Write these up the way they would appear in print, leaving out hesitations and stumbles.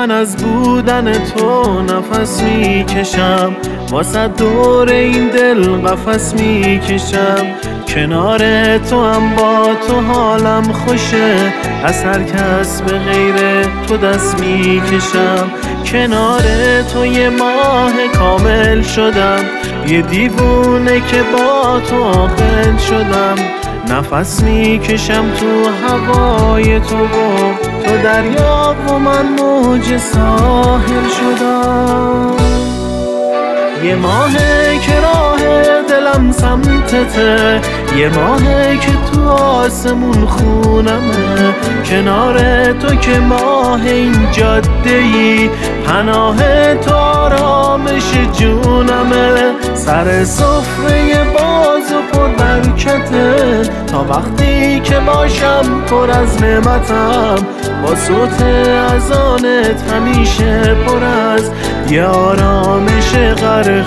من از بودن تو نفس میکشم، واسه دور این دل قفس میکشم. کنار تو هم با تو حالم خوشه، از هر کس به غیر تو دست میکشم. کنار تو یه ماه کامل شدم، یه دیوونه که با تو عاقل شدم. نفس میکشم تو هوای تو و تو دریا و من موج ساحل شدم. یه ماهه که راه دلم سمتته، یه ماهه که تو آسمون خونمه. کنار تو که ماه این جاده‌ای، پناه تو آرامش جونمه. سر سفره باز و پر برکته، تا وقتی که باشم پر از نعمتم. با صوت اذانت همیشه پر از یه آرامش غرق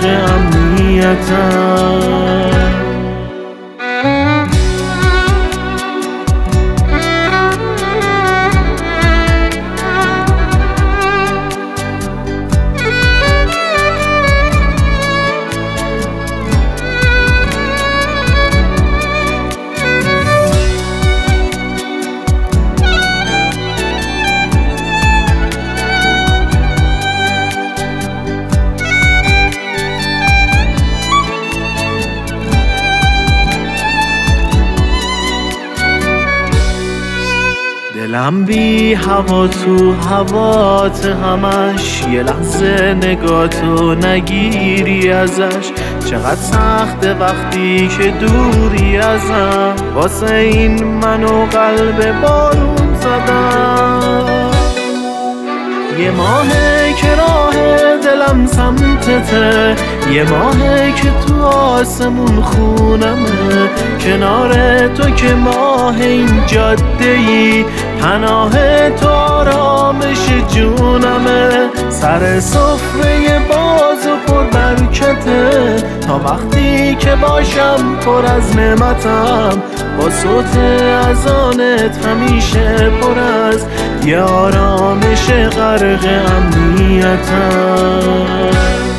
امنیتم. دلم بی هوا تو هوات همش، یه لحظه نگاتو نگیری ازش. چقدر سخته وقتی که دوری ازم، واسه این منو قلب بارون زدم. یه ماهه که راه دلم سمتته، یه ماهه که تو آسمون خونمه. کنار تو که ماه این جاده‌ای، پناه تو آرامش جونمه. سر سفره باز و پر برکته، تا وقتی که باشم پر از نعمتم. با صوت اذانت همیشه پر از یه آرامش غرق امنیتم.